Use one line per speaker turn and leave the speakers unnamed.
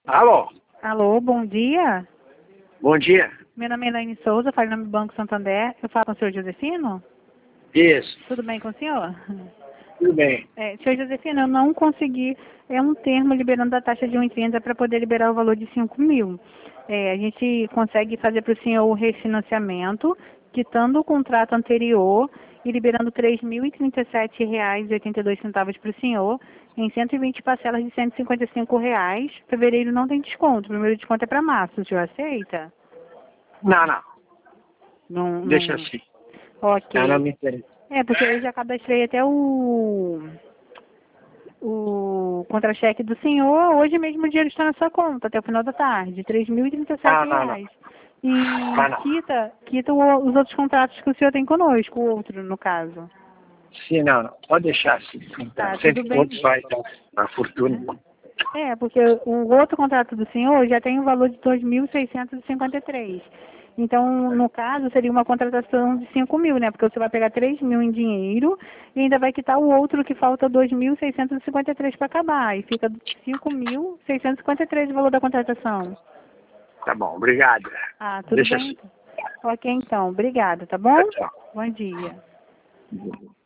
Alô?
Alô, bom dia.
Bom dia.
Meu nome é Elaine Souza, falo em nome do Banco Santander. Eu falo com o senhor Josefino?
Isso.
Tudo bem com o senhor?
Tudo bem.
Senhor Josefino, eu não consegui um termo liberando a taxa de 1,30 para poder liberar o valor de 5 mil. A gente consegue fazer para o senhor o refinanciamento, quitando o contrato anterior e liberando R$ 3.037,82 para o senhor, em 120 parcelas de R$ 155. Fevereiro não tem desconto, o primeiro desconto é para março. O senhor aceita?
Não.
Não,
Deixa
não.
assim.
Ok.
Não me interessa.
Porque eu já cadastrei até o contra-cheque do senhor. Hoje mesmo o dinheiro está na sua conta, até o final da tarde, R$ 3.037.
Não.
E
Não.
quita os outros contratos que o senhor tem conosco, o outro, no caso.
Sim, não. Pode deixar assim.
Tá,
Sempre
tudo bem.
todos vai dar a fortuna.
Porque o outro contrato do senhor já tem um valor de 2.653. Então, no caso, seria uma contratação de 5 mil, né? Porque você vai pegar 3 mil em dinheiro e ainda vai quitar o outro que falta 2.653 para acabar. E fica 5.653 o valor da contratação.
Tá bom, obrigado.
Tudo
Deixa
bem?
assim.
Ok, então. Obrigada, tá bom?
Tchau.
Bom dia.